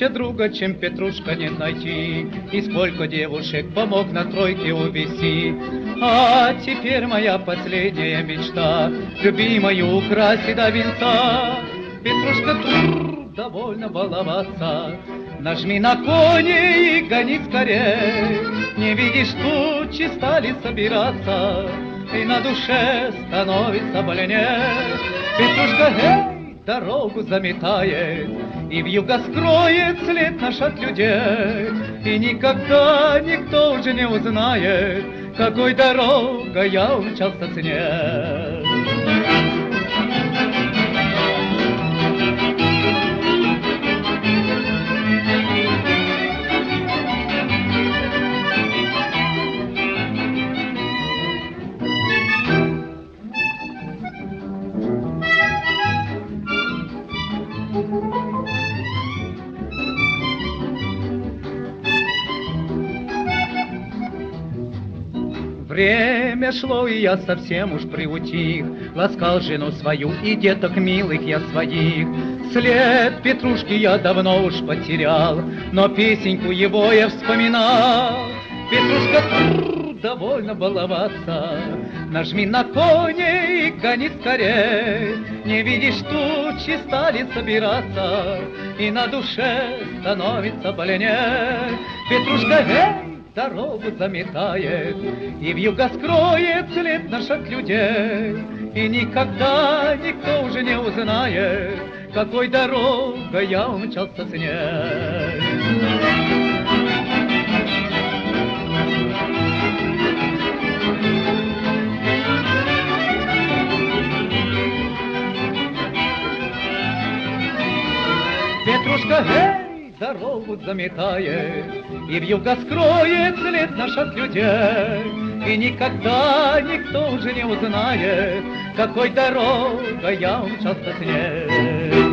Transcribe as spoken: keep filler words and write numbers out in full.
лучше друга, чем Петрушка, не найти. И сколько девушек помог на тройке увезти. А теперь моя последняя мечта любимую украсить до венца. Петрушка, тур, довольно баловаться. Нажми на коне и гони скорей. Не видишь, тучи стали собираться, и на душе становится больнее. Петрушка, эй, дорогу заметает, и вьюга скроет след наш от людей. И никогда никто уже не узнает, какой дорогой я умчался с ней. Время шло, и я совсем уж приутих, ласкал жену свою и деток милых я своих. След Петрушки я давно уж потерял, но песенку его я вспоминал. Петрушка, тур, довольно баловаться, нажми на коне и гони скорей. Не видишь, тучи стали собираться, и на душе становится больнее. Петрушка, эй, дорогу заметает, и вьюга скроет след наш от людей. И никогда никто уже не узнает, какой дорогой я умчался с ней. Петрушка, эй, дорогу заметает, и вьюга скроет след наш от людей. И никогда никто уже не узнает, какой дорогой я умчался с ней.